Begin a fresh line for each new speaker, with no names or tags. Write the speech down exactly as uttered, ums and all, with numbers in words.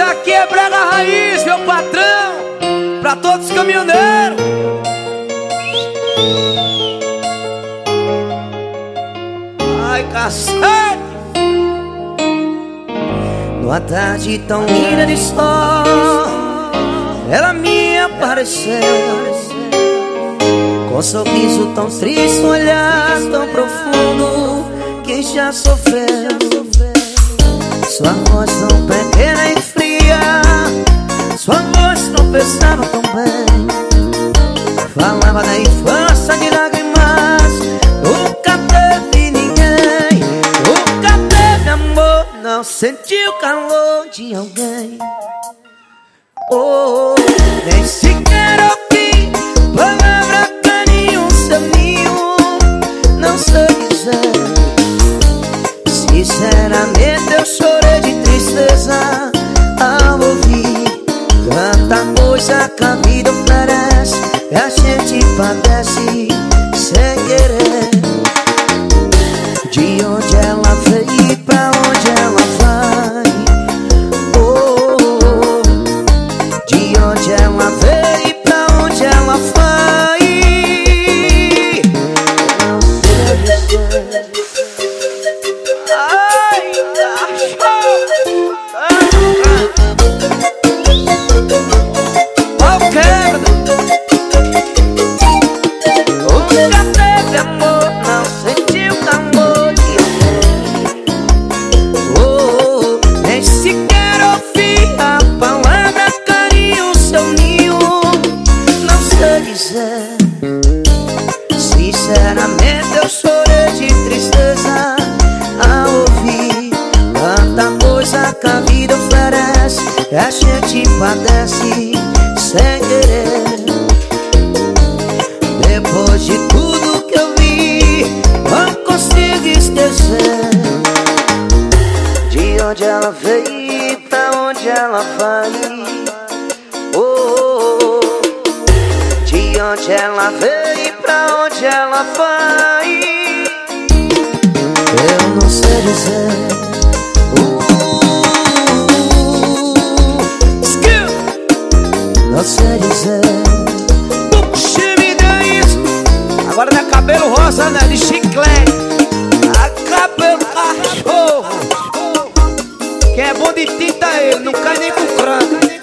aqui é Brega Raiz, meu patrão, pra todos os caminhoneiros. Ai, cacete.
Numa tarde tão linda de sol, ela me apareceu, com um sorriso tão triste, um olhar tão profundo que já sofreu. Sua voz tão pequena e fria, sua voz não pensava tão bem. Falava da infância de lágrimas, nunca teve ninguém. Nunca teve amor, não sentiu o calor de alguém. Oh, nem sequer ouvi palavra, carinho, seu ninho. Não sei dizer, sinceramente eu chorei de tristeza ao ouvir tanta coisa que a vida oferece e a gente padece sem querer. De onde ela veio e pra onde ela vai? Oh, oh, oh. De onde ela veio e pra onde ela vai? Não sei dizer. Sinceramente eu chorei de tristeza ao ouvir tanta coisa que a vida oferece e a gente padece sem querer. Depois de tudo que eu vi, não consigo esquecer de onde ela veio e pra onde ela vai. Oh, oh, oh. De onde ela veio e pra onde ela vai? Eu não sei dizer. uh, Não sei dizer.
Puxa, me dá isso. Agora não é cabelo rosa, né? De chiclete. Ah, cabelo cachorro. Quem é bom de tinta é ele, não cai nem com crânio.